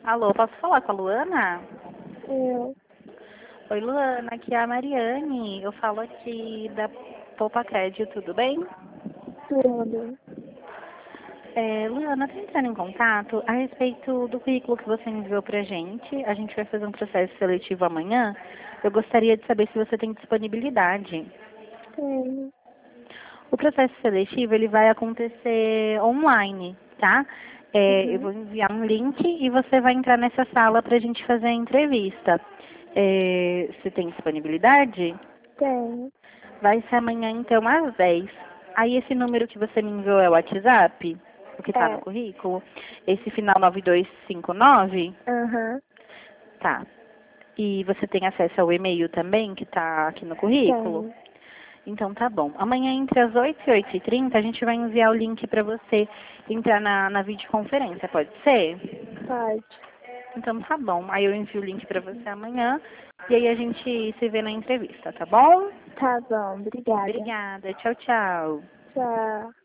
Alô, posso falar com a Luana? Eu, Oi, Luana, aqui é a Mariane. Eu falo aqui da Poupa Crédito, tudo bem? tudo. Luana, tô entrando em contato a respeito do currículo que você enviou pra gente. A gente vai fazer um processo seletivo amanhã. Eu gostaria de saber se você tem disponibilidade. Tenho. O processo seletivo, ele vai acontecer online, tá? Eu Uhum. vou enviar um link e você vai entrar nessa sala para a gente fazer a entrevista. Você tem disponibilidade? Tenho. Vai ser amanhã, então, às 10. Aí, esse número que você me enviou é o WhatsApp? O que está no É. currículo? Esse final 9259? Aham. Tá. E você tem acesso ao e-mail também, que está aqui no currículo? Tenho. Então tá bom. Amanhã entre as 8 e 8h30 a gente vai enviar o link para você entrar na videoconferência, pode ser? Pode. Então tá bom. Aí eu envio o link para Uhum. você amanhã e aí a gente se vê na entrevista, tá bom? Tá bom, obrigada. Obrigada. Tchau, tchau. Tchau.